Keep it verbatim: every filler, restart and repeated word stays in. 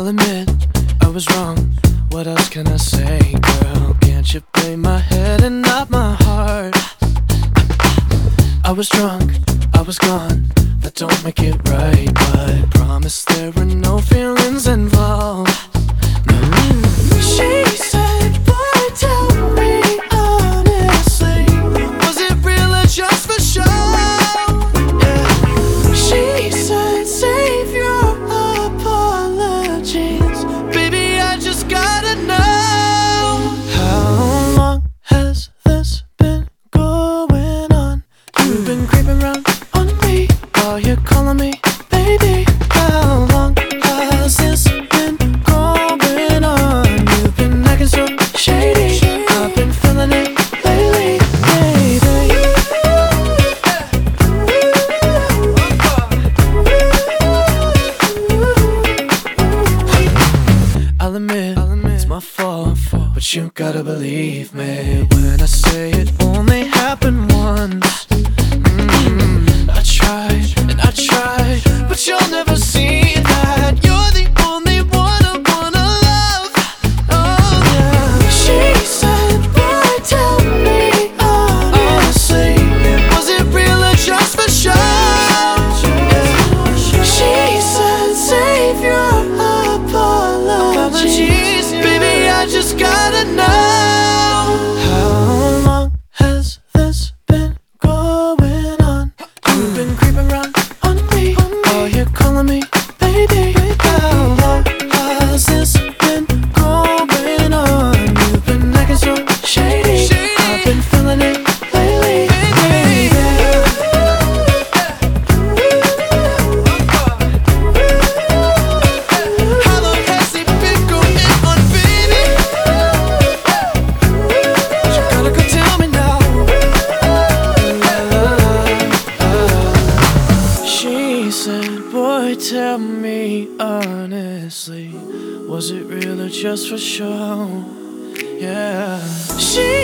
I'll admit I was wrong. What else can I say, girl? Can't you blame my head and not my heart? I was drunk, I was gone. That don't make it right, but promise there were no feelings involved. No. She said, boy, tell me honestly, was it real or just for show? Yeah. She said, save your apologies, baby, I just gotta know. How long has this been going on? You've been creeping around on me while you're calling me baby. How long has this been going on? You've been acting so shady, I've been feeling it lately, baby. I'll admit, it's my fault, but you gotta believe me when I say it only happened once. Mm, I tried and I tried, but you'll never see that. You're the only one I wanna love. Oh yeah. She said, boy, tell me honestly, was it real or just for show? Yeah. She said, save your apologies, baby, I just gotta know. How long has this been going on? You've been creeping around on me while you're calling me baby. How long has this been going on? You've been acting so shady, I've been feeling it lately, baby. How long has it been going on, baby? You gotta go tell me now. She said, boy, tell me honestly, was it real or just for show? Yeah. She